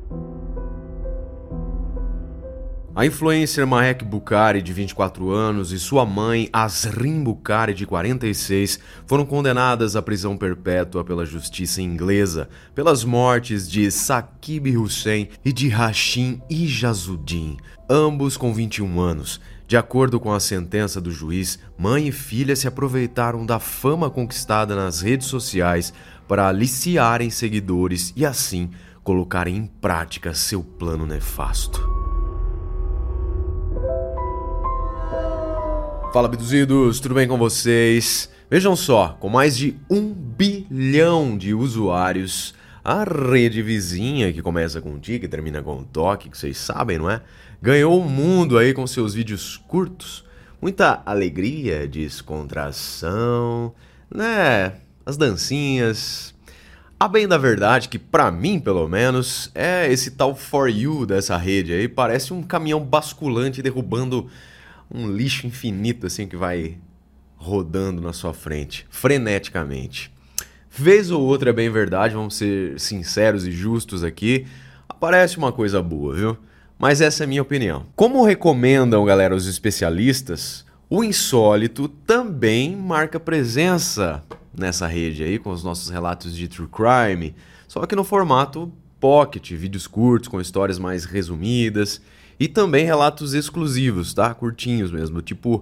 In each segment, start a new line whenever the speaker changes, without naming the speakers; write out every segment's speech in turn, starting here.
A influencer Mahek Bukhari, de 24 anos, e sua mãe, Asrin Bukhari, de 46, foram condenadas à prisão perpétua pela justiça inglesa pelas mortes de Saqib Hussein e de Hashim Ijazuddin, ambos com 21 anos. De acordo com a sentença do juiz, mãe e filha se aproveitaram da fama conquistada nas redes sociais para aliciarem seguidores e, assim, colocarem em prática seu plano nefasto. Fala, abduzidos, tudo bem com vocês? Vejam só, com mais de 1 bilhão de usuários, a rede vizinha, que começa com tique e termina com toque, que vocês sabem, não é? Ganhou o mundo aí com seus vídeos curtos, muita alegria, descontração, né? As dancinhas. A bem da verdade que, pra mim, pelo menos, esse tal For You dessa rede aí parece um caminhão basculante derrubando um lixo infinito assim que vai rodando na sua frente, freneticamente. Vez ou outra é bem verdade, vamos ser sinceros e justos aqui, aparece uma coisa boa, viu? Mas essa é a minha opinião. Como recomendam, galera, os especialistas, o insólito também marca presença nessa rede aí, com os nossos relatos de true crime, só que no formato pocket, vídeos curtos com histórias mais resumidas, e também relatos exclusivos, tá? Curtinhos mesmo, tipo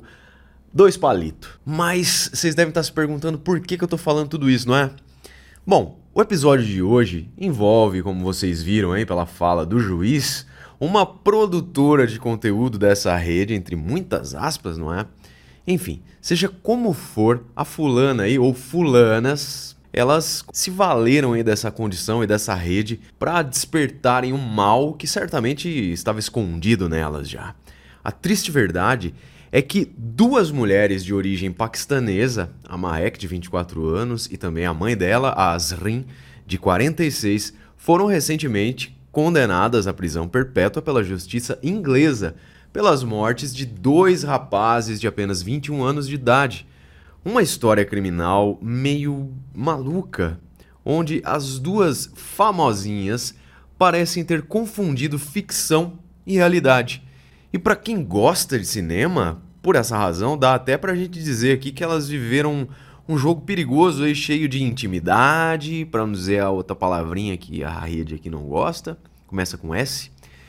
2 palitos. Mas vocês devem estar se perguntando por que eu tô falando tudo isso, não é? Bom, o episódio de hoje envolve, como vocês viram aí pela fala do juiz, uma produtora de conteúdo dessa rede, entre muitas aspas, não é? Enfim, seja como for, a fulana aí, ou fulanas, elas se valeram aí dessa condição e dessa rede para despertarem um mal que certamente estava escondido nelas já. A triste verdade é que 2 mulheres de origem paquistanesa, a Mahek, de 24 anos, e também a mãe dela, a Asrin, de 46, foram recentemente condenadas à prisão perpétua pela justiça inglesa pelas mortes de 2 rapazes de apenas 21 anos de idade. Uma história criminal meio maluca, onde as 2 famosinhas parecem ter confundido ficção e realidade. E para quem gosta de cinema, por essa razão, dá até pra gente dizer aqui que elas viveram um jogo perigoso aí, cheio de intimidade, para não dizer a outra palavrinha que a rede aqui não gosta, começa com S,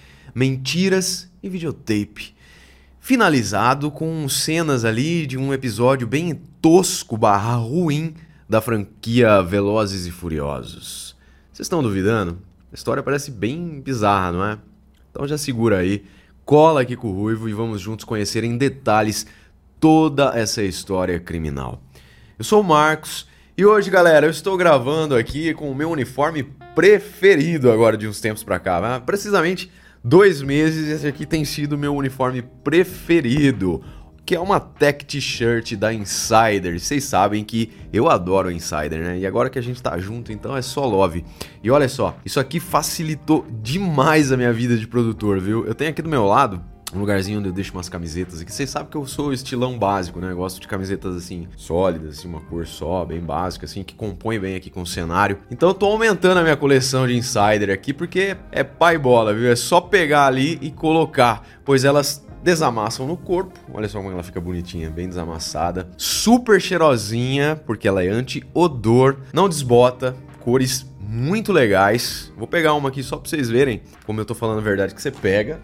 mentiras e videotape. Finalizado com cenas ali de um episódio bem tosco / ruim da franquia Velozes e Furiosos. Vocês estão duvidando? A história parece bem bizarra, não é? Então já segura aí, cola aqui com o Ruivo e vamos juntos conhecer em detalhes toda essa história criminal. Eu sou o Marcos e hoje, galera, eu estou gravando aqui com o meu uniforme preferido agora de uns tempos pra cá, né? Precisamente 2 meses, esse aqui tem sido o meu uniforme preferido, que é uma tech t-shirt da Insider. Vocês sabem que eu adoro a Insider, né? E agora que a gente tá junto, então é só love. E olha só, isso aqui facilitou demais a minha vida de produtor, viu? Eu tenho aqui do meu lado um lugarzinho onde eu deixo umas camisetas aqui. Vocês sabem que eu sou estilão básico, né? Eu gosto de camisetas assim, sólidas, assim, uma cor só, bem básica, assim, que compõe bem aqui com o cenário. Então eu tô aumentando a minha coleção de Insider aqui, porque é pai bola, viu? É só pegar ali e colocar, pois elas desamassam no corpo. Olha só como ela fica bonitinha, bem desamassada. Super cheirosinha, porque ela é anti-odor, não desbota, cores muito legais. Vou pegar uma aqui só pra vocês verem como eu tô falando a verdade, que você pega,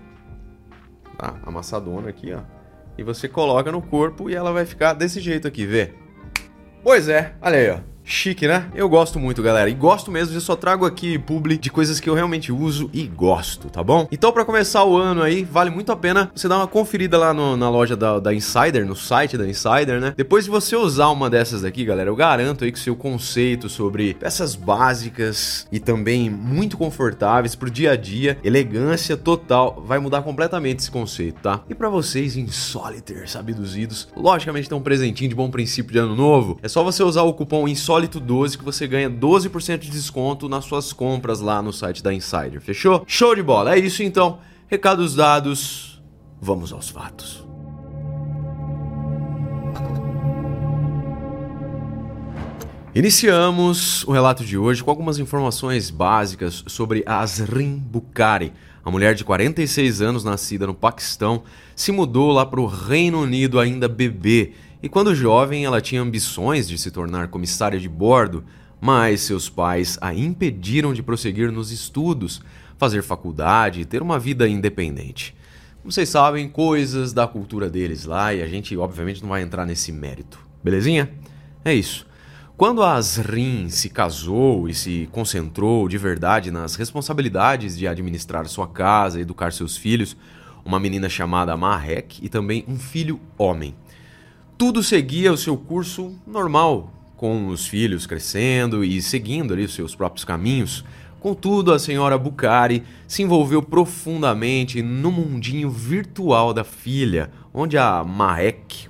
tá? Amassadona aqui, ó. E você coloca no corpo e ela vai ficar desse jeito aqui, vê? Pois é, olha aí, ó. Chique, né? Eu gosto muito, galera. E gosto mesmo, eu só trago aqui publi de coisas que eu realmente uso e gosto, tá bom? Então, pra começar o ano aí, vale muito a pena você dar uma conferida lá na loja da Insider, no site da Insider, né? Depois de você usar uma dessas daqui, galera, eu garanto aí que o seu conceito sobre peças básicas e também muito confortáveis pro dia a dia, elegância total, vai mudar completamente esse conceito, tá? E pra vocês insólitos, abduzidos, logicamente tem um presentinho de bom princípio de ano novo. É só você usar o cupom INSÓLITO12 que você ganha 12% de desconto nas suas compras lá no site da Insider, fechou? Show de bola, é isso então. Recados dados, vamos aos fatos. Iniciamos o relato de hoje com algumas informações básicas sobre Azrin Bukhari, a mulher de 46 anos nascida no Paquistão, se mudou lá para o Reino Unido ainda bebê e quando jovem ela tinha ambições de se tornar comissária de bordo, mas seus pais a impediram de prosseguir nos estudos, fazer faculdade e ter uma vida independente. Como vocês sabem, coisas da cultura deles lá e a gente obviamente não vai entrar nesse mérito, belezinha? É isso. Quando a Azrin se casou e se concentrou de verdade nas responsabilidades de administrar sua casa e educar seus filhos, uma menina chamada Mahek e também um filho homem. Tudo seguia o seu curso normal, com os filhos crescendo e seguindo ali os seus próprios caminhos. Contudo, a senhora Bukhari se envolveu profundamente no mundinho virtual da filha, onde a Mahek,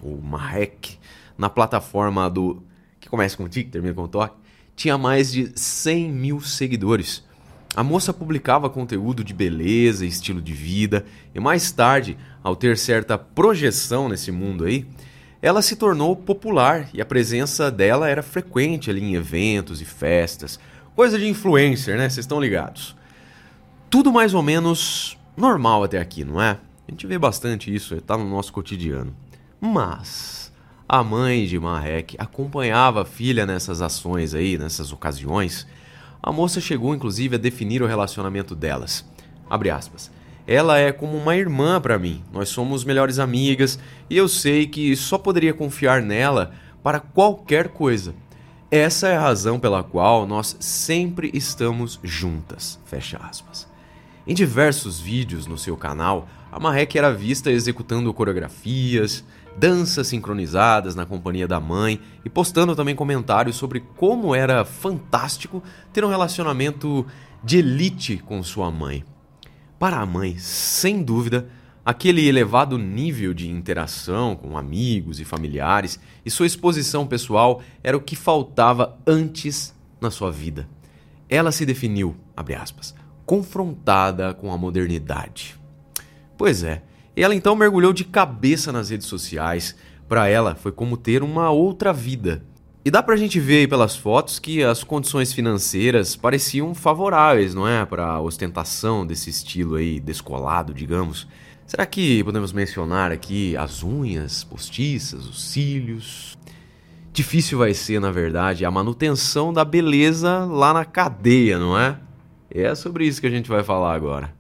na plataforma do... que começa com tique, termina com toque, tinha mais de 100 mil seguidores. A moça publicava conteúdo de beleza e estilo de vida, e mais tarde, ao ter certa projeção nesse mundo aí, ela se tornou popular e a presença dela era frequente ali em eventos e festas. Coisa de influencer, né? Vocês estão ligados. Tudo mais ou menos normal até aqui, não é? A gente vê bastante isso, tá no nosso cotidiano. Mas... a mãe de Mahek acompanhava a filha nessas ações aí, nessas ocasiões. A moça chegou inclusive a definir o relacionamento delas. Abre aspas. Ela é como uma irmã para mim. Nós somos melhores amigas e eu sei que só poderia confiar nela para qualquer coisa. Essa é a razão pela qual nós sempre estamos juntas. Fecha aspas. Em diversos vídeos no seu canal, a Mahek era vista executando coreografias, danças sincronizadas na companhia da mãe e postando também comentários sobre como era fantástico ter um relacionamento de elite com sua mãe. Para a mãe, sem dúvida, aquele elevado nível de interação com amigos e familiares e sua exposição pessoal era o que faltava antes na sua vida. Ela se definiu, abre aspas, confrontada com a modernidade. Pois é. Ela então mergulhou de cabeça nas redes sociais. Para ela foi como ter uma outra vida. E dá pra gente ver aí pelas fotos que as condições financeiras pareciam favoráveis, não é? Para a ostentação desse estilo aí descolado, digamos. Será que podemos mencionar aqui as unhas postiças, os cílios? Difícil vai ser, na verdade, a manutenção da beleza lá na cadeia, não é? É sobre isso que a gente vai falar agora.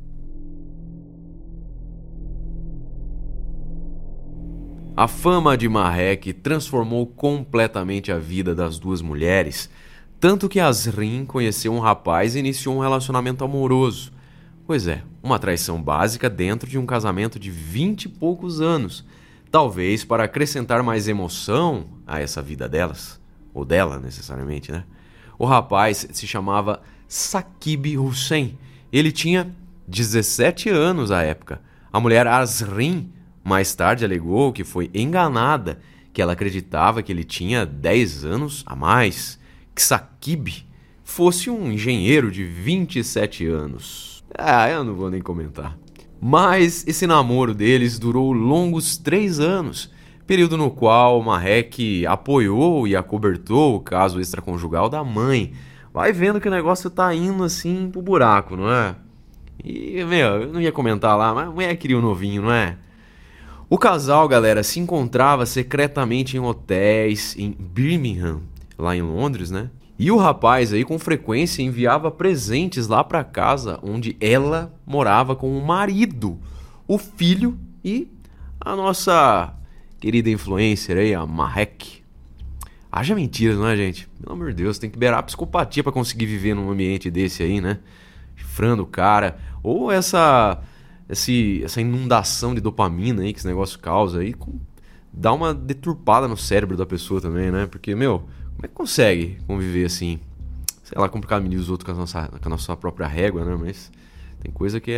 A fama de Mahek transformou completamente a vida das duas mulheres, tanto que Azrin conheceu um rapaz e iniciou um relacionamento amoroso. Pois é, uma traição básica dentro de um casamento de 20 e poucos anos, talvez para acrescentar mais emoção a essa vida delas, ou dela necessariamente, né? O rapaz se chamava Saqib Hussein, ele tinha 17 anos à época. A mulher Azrin mais tarde alegou que foi enganada, que ela acreditava que ele tinha 10 anos a mais, que Saqib fosse um engenheiro de 27 anos. Eu não vou nem comentar. Mas esse namoro deles durou longos 3 anos, período no qual Mahek apoiou e acobertou o caso extraconjugal da mãe. Vai vendo que o negócio tá indo assim pro buraco, não é? E, eu não ia comentar lá, mas a mulher queria um novinho, não é? O casal, galera, se encontrava secretamente em hotéis em Birmingham, lá em Londres, né? E o rapaz aí com frequência enviava presentes lá pra casa onde ela morava com o marido, o filho e a nossa querida influencer aí, a Mahek. Haja mentiras, não é, gente? Pelo amor de Deus, tem que beirar a psicopatia pra conseguir viver num ambiente desse aí, né? Chifrando o cara. Ou essa inundação de dopamina aí que esse negócio causa aí, dá uma deturpada no cérebro da pessoa também, né? Porque, como é que consegue conviver assim? Sei lá, complicado medir os outros com a nossa própria régua, né? Mas tem coisa que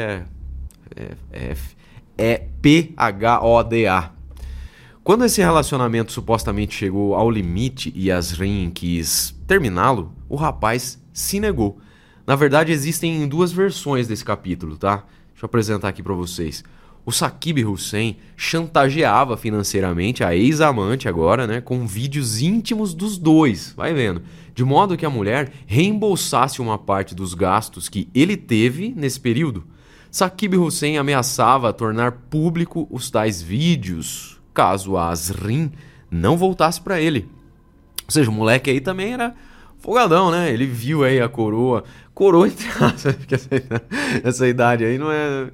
é PHODA. Quando esse relacionamento supostamente chegou ao limite e Azrin quis terminá-lo, o rapaz se negou. Na verdade, existem duas versões desse capítulo, tá? Deixa eu apresentar aqui pra vocês. o Saqib Hussein chantageava financeiramente a ex-amante agora, né, com vídeos íntimos dos dois, vai vendo, de modo que a mulher reembolsasse uma parte dos gastos que ele teve nesse período. Saqib Hussein ameaçava tornar público os tais vídeos, caso a Azrin não voltasse para ele. Ou seja, o moleque aí também era folgadão, né? Ele viu aí a coroa entre aspas, porque essa idade aí não é...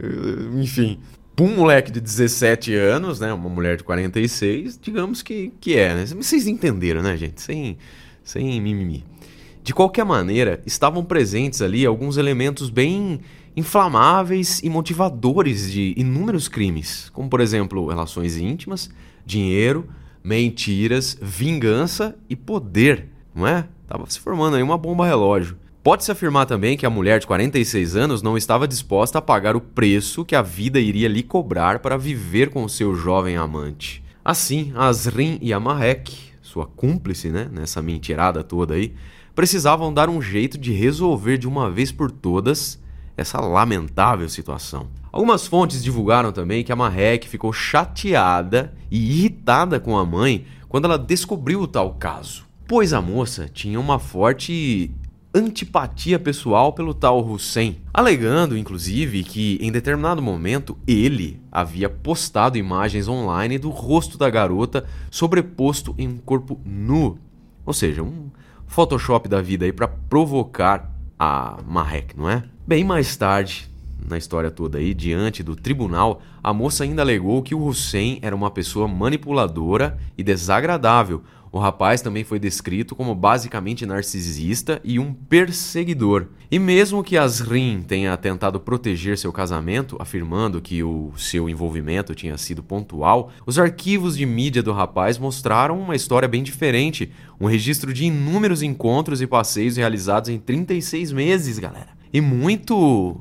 Enfim, pra um moleque de 17 anos, né? Uma mulher de 46, digamos que é, né? Vocês entenderam, né, gente? Sem mimimi. De qualquer maneira, estavam presentes ali alguns elementos bem inflamáveis e motivadores de inúmeros crimes, como, por exemplo, relações íntimas, dinheiro, mentiras, vingança e poder, não é? Tava se formando aí uma bomba relógio. Pode-se afirmar também que a mulher de 46 anos não estava disposta a pagar o preço que a vida iria lhe cobrar para viver com seu jovem amante. Assim, Azrin e Amarek, sua cúmplice, né, nessa mentirada toda aí, precisavam dar um jeito de resolver de uma vez por todas essa lamentável situação. Algumas fontes divulgaram também que a Amarek ficou chateada e irritada com a mãe quando ela descobriu o tal caso, pois a moça tinha uma forte antipatia pessoal pelo tal Hussein, alegando inclusive que em determinado momento ele havia postado imagens online do rosto da garota sobreposto em um corpo nu, ou seja, um Photoshop da vida aí para provocar a Amarek, não é? Bem mais tarde, na história toda aí, diante do tribunal, a moça ainda alegou que o Hussein era uma pessoa manipuladora e desagradável. O rapaz também foi descrito como basicamente narcisista e um perseguidor. E mesmo que Azrin tenha tentado proteger seu casamento, afirmando que o seu envolvimento tinha sido pontual, os arquivos de mídia do rapaz mostraram uma história bem diferente. Um registro de inúmeros encontros e passeios realizados em 36 meses, galera. E muito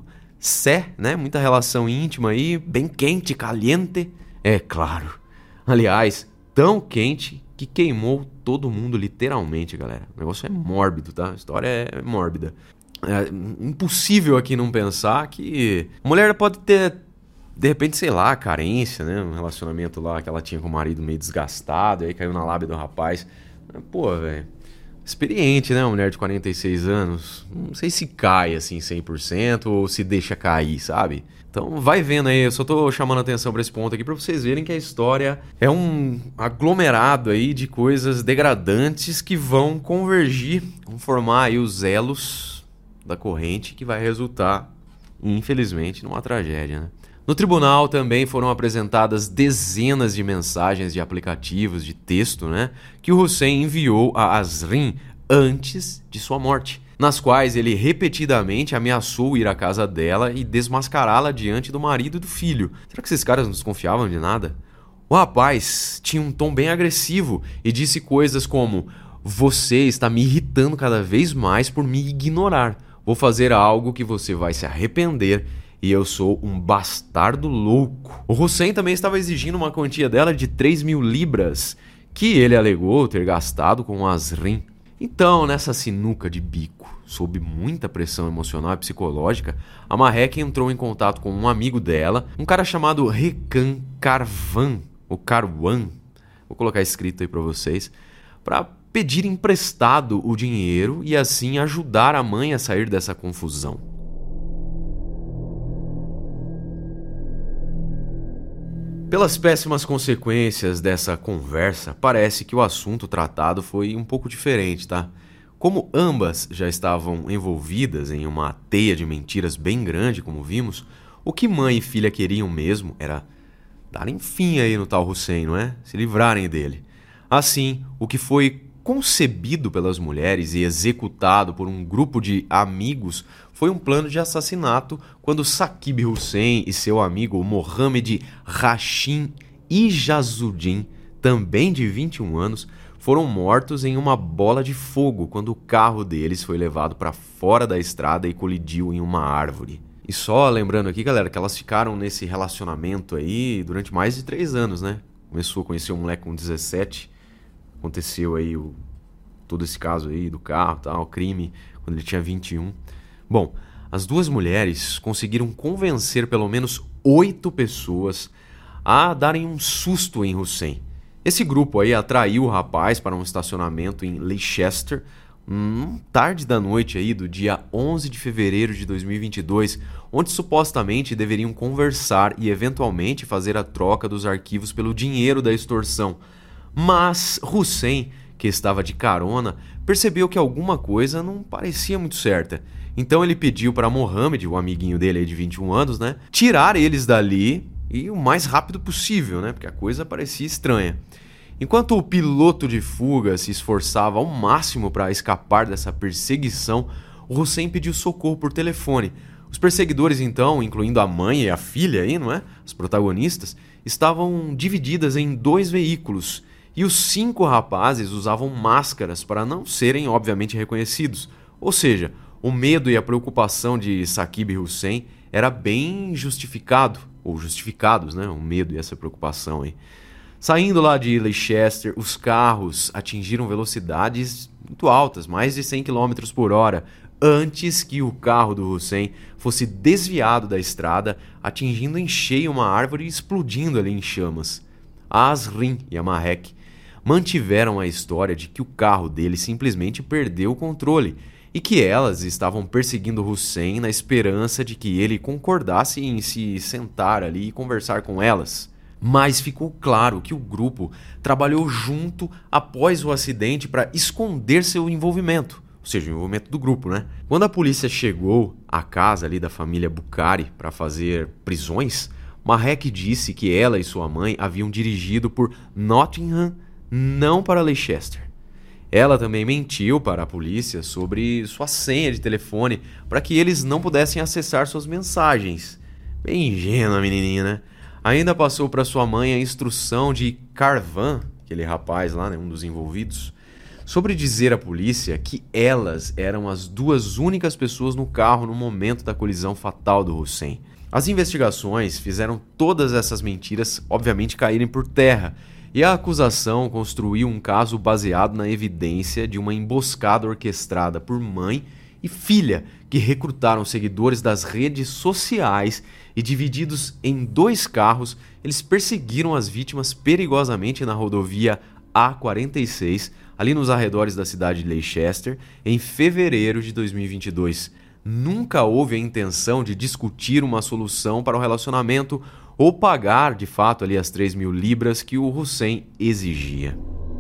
né? Muita relação íntima aí, bem quente, caliente. É claro. Aliás, tão quente que queimou todo mundo literalmente, galera. O negócio é mórbido, tá? A história é mórbida. É impossível aqui não pensar que a mulher pode ter, de repente, sei lá, carência, né? Um relacionamento lá que ela tinha com o marido meio desgastado, aí caiu na lábia do rapaz. Pô, velho, experiente, né? Uma mulher de 46 anos. Não sei se cai assim 100% ou se deixa cair, sabe? Então vai vendo aí, eu só tô chamando a atenção para esse ponto aqui para vocês verem que a história é um aglomerado aí de coisas degradantes que vão convergir, vão formar aí os elos da corrente que vai resultar, infelizmente, numa tragédia, né? No tribunal também foram apresentadas dezenas de mensagens de aplicativos de texto, né, que o Hussein enviou a Azrin antes de sua morte, nas quais ele repetidamente ameaçou ir à casa dela e desmascará-la diante do marido e do filho. Será que esses caras não desconfiavam de nada? O rapaz tinha um tom bem agressivo e disse coisas como: "Você está me irritando cada vez mais por me ignorar. Vou fazer algo que você vai se arrepender e eu sou um bastardo louco." O Hussein também estava exigindo uma quantia dela de 3.000 libras, que ele alegou ter gastado com Azrin. Então, nessa sinuca de bico, sob muita pressão emocional e psicológica, a Amarek entrou em contato com um amigo dela, um cara chamado Rekan Karwan, ou Karwan, vou colocar escrito aí para vocês, para pedir emprestado o dinheiro e assim ajudar a mãe a sair dessa confusão. Pelas péssimas consequências dessa conversa, parece que o assunto tratado foi um pouco diferente, tá? Como ambas já estavam envolvidas em uma teia de mentiras bem grande, como vimos, o que mãe e filha queriam mesmo era darem fim aí no tal Hussein, não é? Se livrarem dele. Assim, o que foi concebido pelas mulheres e executado por um grupo de amigos foi um plano de assassinato quando Saqib Hussein e seu amigo Mohamed Rashid Ijazuddin, também de 21 anos, foram mortos em uma bola de fogo quando o carro deles foi levado para fora da estrada e colidiu em uma árvore. E só lembrando aqui, galera, que elas ficaram nesse relacionamento aí durante mais de 3 anos, né? Começou a conhecer um moleque com 17, aconteceu aí todo esse caso aí do carro, tal, crime, quando ele tinha 21. Bom, as duas mulheres conseguiram convencer pelo menos 8 pessoas a darem um susto em Hussein. Esse grupo aí atraiu o rapaz para um estacionamento em Leicester, tarde da noite aí do dia 11 de fevereiro de 2022, onde supostamente deveriam conversar e eventualmente fazer a troca dos arquivos pelo dinheiro da extorsão. Mas Hussein, que estava de carona, percebeu que alguma coisa não parecia muito certa. Então ele pediu para Mohamed, o amiguinho dele aí de 21 anos, tirar eles dali e o mais rápido possível, porque a coisa parecia estranha. Enquanto o piloto de fuga se esforçava ao máximo para escapar dessa perseguição, o Hussein pediu socorro por telefone. Os perseguidores, então, incluindo a mãe e a filha aí, as protagonistas, estavam divididas em 2 veículos. E os 5 rapazes usavam máscaras para não serem, obviamente, reconhecidos. Ou seja, o medo e a preocupação de Saqib Hussein era bem justificado, ou justificados, o medo e essa preocupação aí. Saindo lá de Leicester, os carros atingiram velocidades muito altas, mais de 100 km por hora, antes que o carro do Hussein fosse desviado da estrada, atingindo em cheio uma árvore e explodindo ali em chamas. A Asrin e a Mahek mantiveram a história de que o carro dele simplesmente perdeu o controle e que elas estavam perseguindo Hussein na esperança de que ele concordasse em se sentar ali e conversar com elas. Mas ficou claro que o grupo trabalhou junto após o acidente para esconder seu envolvimento, ou seja, o envolvimento do grupo, Quando a polícia chegou à casa ali da família Bukhari para fazer prisões, Mahek disse que ela e sua mãe haviam dirigido por Nottingham, não para Leicester. Ela também mentiu para a polícia sobre sua senha de telefone para que eles não pudessem acessar suas mensagens. Bem ingênua a menininha, Ainda passou para sua mãe a instrução de Karvan, aquele rapaz lá, um dos envolvidos, sobre dizer à polícia que elas eram as 2 únicas pessoas no carro no momento da colisão fatal do Hussein. As investigações fizeram todas essas mentiras, obviamente, caírem por terra, e a acusação construiu um caso baseado na evidência de uma emboscada orquestrada por mãe e filha que recrutaram seguidores das redes sociais e, divididos em 2 carros, eles perseguiram as vítimas perigosamente na rodovia A46, ali nos arredores da cidade de Leicester, em fevereiro de 2022. Nunca houve a intenção de discutir uma solução para o relacionamento ou pagar, de fato, ali as 3.000 libras que o Hussein exigia.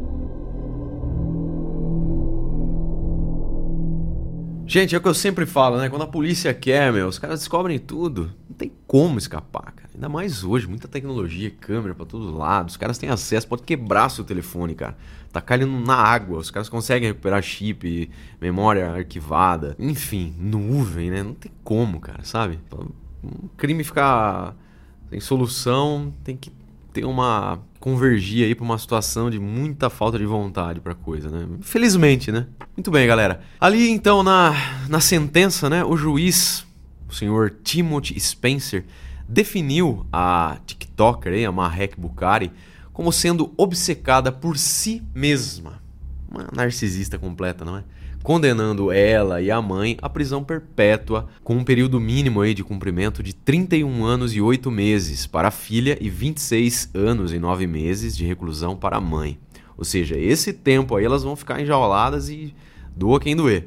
Gente, é o que eu sempre falo, Quando a polícia quer, os caras descobrem tudo. Não tem como escapar, cara. Ainda mais hoje, muita tecnologia, câmera pra todos lados. Os caras têm acesso, pode quebrar seu telefone, cara. Tacar ele na água, os caras conseguem recuperar chip, memória arquivada. Enfim, nuvem, Não tem como, cara, sabe? Um crime ficar sem solução, tem que ter convergir aí pra uma situação de muita falta de vontade pra coisa, Infelizmente, Muito bem, galera. Ali, então, na sentença, o juiz, o senhor Timothy Spencer, definiu a TikToker, a Mahek Bukhari, como sendo obcecada por si mesma. Uma narcisista completa, não é? Condenando ela e a mãe à prisão perpétua, com um período mínimo aí de cumprimento de 31 anos e 8 meses para a filha e 26 anos e 9 meses de reclusão para a mãe. Ou seja, esse tempo aí elas vão ficar enjauladas e doa quem doer.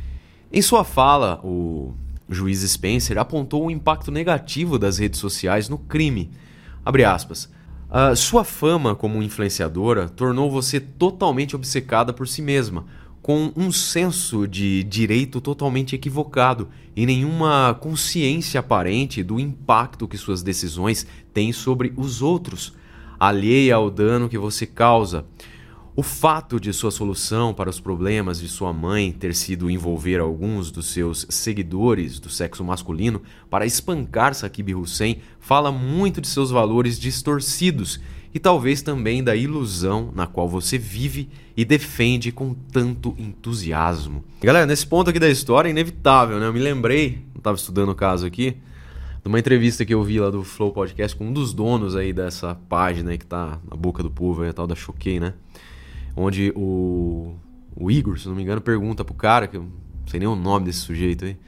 Em sua fala, o juiz Spencer apontou o impacto negativo das redes sociais no crime. Abre aspas. Sua fama como influenciadora tornou você totalmente obcecada por si mesma, com um senso de direito totalmente equivocado e nenhuma consciência aparente do impacto que suas decisões têm sobre os outros, alheia ao dano que você causa. O fato de sua solução para os problemas de sua mãe ter sido envolver alguns dos seus seguidores do sexo masculino para espancar Saqib Hussein fala muito de seus valores distorcidos e talvez também da ilusão na qual você vive e defende com tanto entusiasmo. Galera, nesse ponto aqui da história é inevitável, Eu me lembrei, eu estava estudando o caso aqui, de uma entrevista que eu vi lá do Flow Podcast com um dos donos aí dessa página aí que tá na boca do povo, aí, a tal da Choquei, Onde o Igor, se não me engano, pergunta pro cara, que eu não sei nem o nome desse sujeito aí,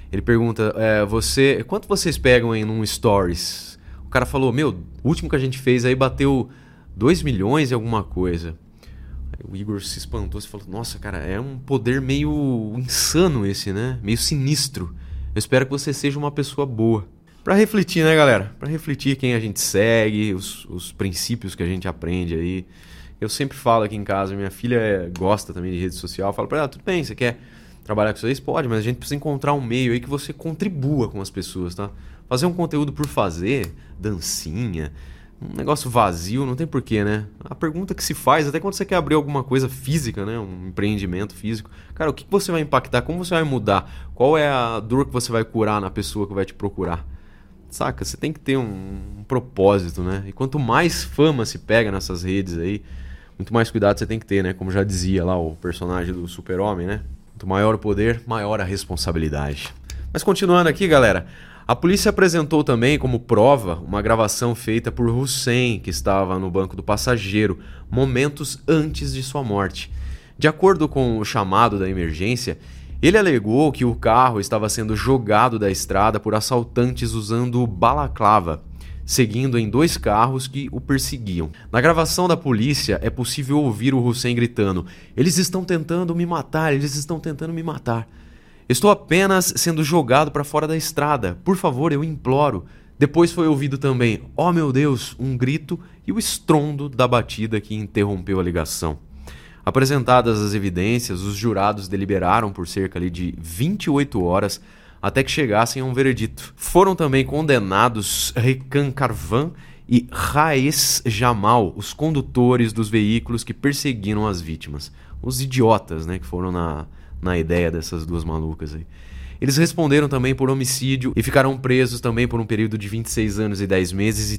Ele pergunta, quanto vocês pegam em um stories? O cara falou, meu, o último que a gente fez aí bateu 2 milhões e alguma coisa. Aí o Igor se espantou e falou, nossa, cara, é um poder meio insano esse, né? Meio sinistro. Eu espero que você seja uma pessoa boa. Pra refletir, né, galera? Pra refletir quem a gente segue, os princípios que a gente aprende aí. Eu sempre falo aqui em casa, minha filha gosta também de rede social, eu falo pra ela, tudo bem, você quer trabalhar com isso? Pode, mas a gente precisa encontrar um meio aí que você contribua com as pessoas, tá? Fazer um conteúdo por fazer, dancinha, um negócio vazio, não tem porquê, né? A pergunta que se faz, até quando você quer abrir alguma coisa física, né? Um empreendimento físico. Cara, o que você vai impactar? Como você vai mudar? Qual é a dor que você vai curar na pessoa que vai te procurar? Saca? Você tem que ter um propósito, né? E quanto mais fama se pega nessas redes aí, muito mais cuidado você tem que ter, né? Como já dizia lá o personagem do Super-Homem, né? Quanto maior o poder, maior a responsabilidade. Mas continuando aqui, galera, a polícia apresentou também como prova uma gravação feita por Hussein, que estava no banco do passageiro, momentos antes de sua morte. De acordo com o chamado da emergência, ele alegou que o carro estava sendo jogado da estrada por assaltantes usando balaclava, seguindo em 2 carros que o perseguiam. Na gravação da polícia é possível ouvir o Hussein gritando: "Eles estão tentando me matar, eles estão tentando me matar. Estou apenas sendo jogado para fora da estrada. Por favor, eu imploro." Depois foi ouvido também: "Oh meu Deus", um grito e o estrondo da batida que interrompeu a ligação. Apresentadas as evidências, os jurados deliberaram por cerca de 28 horas até que chegassem a um veredito. Foram também condenados Rekan Karvan e Raes Jamal, os condutores dos veículos que perseguiram as vítimas. Os idiotas, né, que foram na ideia dessas 2 malucas aí. Eles responderam também por homicídio e ficaram presos também por um período de 26 anos e 10 meses e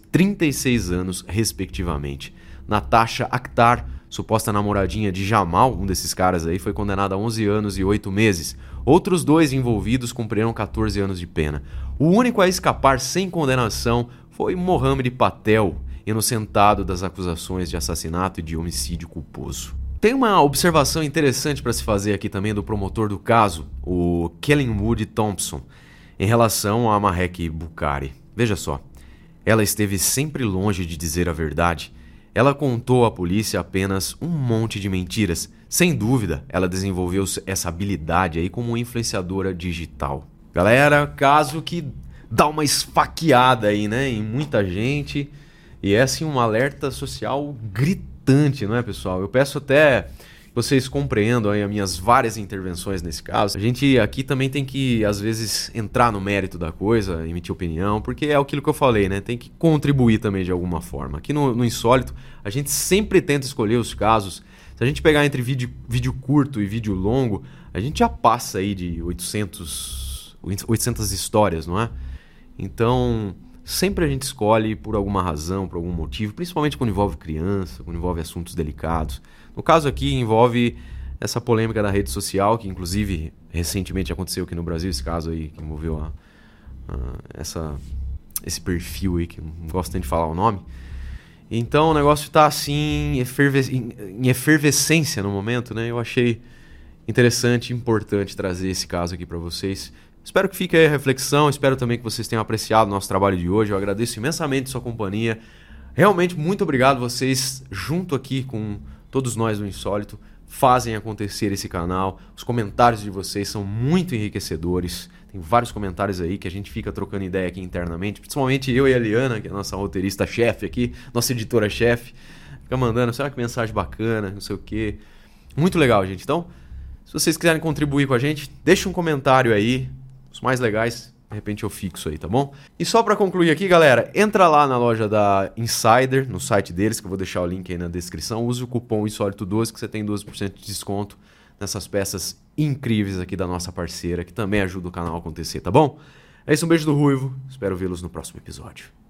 36 anos, respectivamente. Natasha Akhtar, suposta namoradinha de Jamal, um desses caras aí, foi condenada a 11 anos e 8 meses. Outros 2 envolvidos cumpriram 14 anos de pena. O único a escapar sem condenação foi Mohamed Patel, inocentado das acusações de assassinato e de homicídio culposo. Tem uma observação interessante para se fazer aqui também do promotor do caso, o Kellenwood Thompson, em relação a Mahek Bukhari. Veja só, ela esteve sempre longe de dizer a verdade. Ela contou à polícia apenas um monte de mentiras. Sem dúvida, ela desenvolveu essa habilidade aí como influenciadora digital. Galera, caso que dá uma esfaqueada aí, né, em muita gente. E é assim um alerta social gritante, não é, pessoal? Eu peço até que vocês compreendam aí as minhas várias intervenções nesse caso. A gente aqui também tem que, às vezes, entrar no mérito da coisa, emitir opinião, porque é aquilo que eu falei, né? Tem que contribuir também de alguma forma. Aqui no Insólito, a gente sempre tenta escolher os casos. Se a gente pegar entre vídeo curto e vídeo longo, a gente já passa aí de 800 histórias, não é? Então, sempre a gente escolhe por alguma razão, por algum motivo, principalmente quando envolve criança, quando envolve assuntos delicados. No caso aqui, envolve essa polêmica da rede social, que inclusive recentemente aconteceu aqui no Brasil, esse caso aí que envolveu esse perfil aí, que não gosto nem de falar o nome. Então o negócio está assim, em efervescência no momento, né? Eu achei interessante e importante trazer esse caso aqui para vocês. Espero que fique aí a reflexão, espero também que vocês tenham apreciado o nosso trabalho de hoje. Eu agradeço imensamente a sua companhia. Realmente, muito obrigado, vocês, junto aqui com todos nós do Insólito, fazem acontecer esse canal. Os comentários de vocês são muito enriquecedores. Tem vários comentários aí que a gente fica trocando ideia aqui internamente, principalmente eu e a Eliana, que é a nossa roteirista-chefe aqui, nossa editora-chefe. Fica mandando, será que mensagem bacana, não sei o quê. Muito legal, gente. Então, se vocês quiserem contribuir com a gente, deixa um comentário aí. Os mais legais, de repente eu fixo aí, tá bom? E só pra concluir aqui, galera, entra lá na loja da Insider, no site deles, que eu vou deixar o link aí na descrição. Use o cupom INSÓLITO12 que você tem 12% de desconto nessas peças incríveis aqui da nossa parceira, que também ajuda o canal a acontecer, tá bom? É isso, um beijo do Ruivo, espero vê-los no próximo episódio.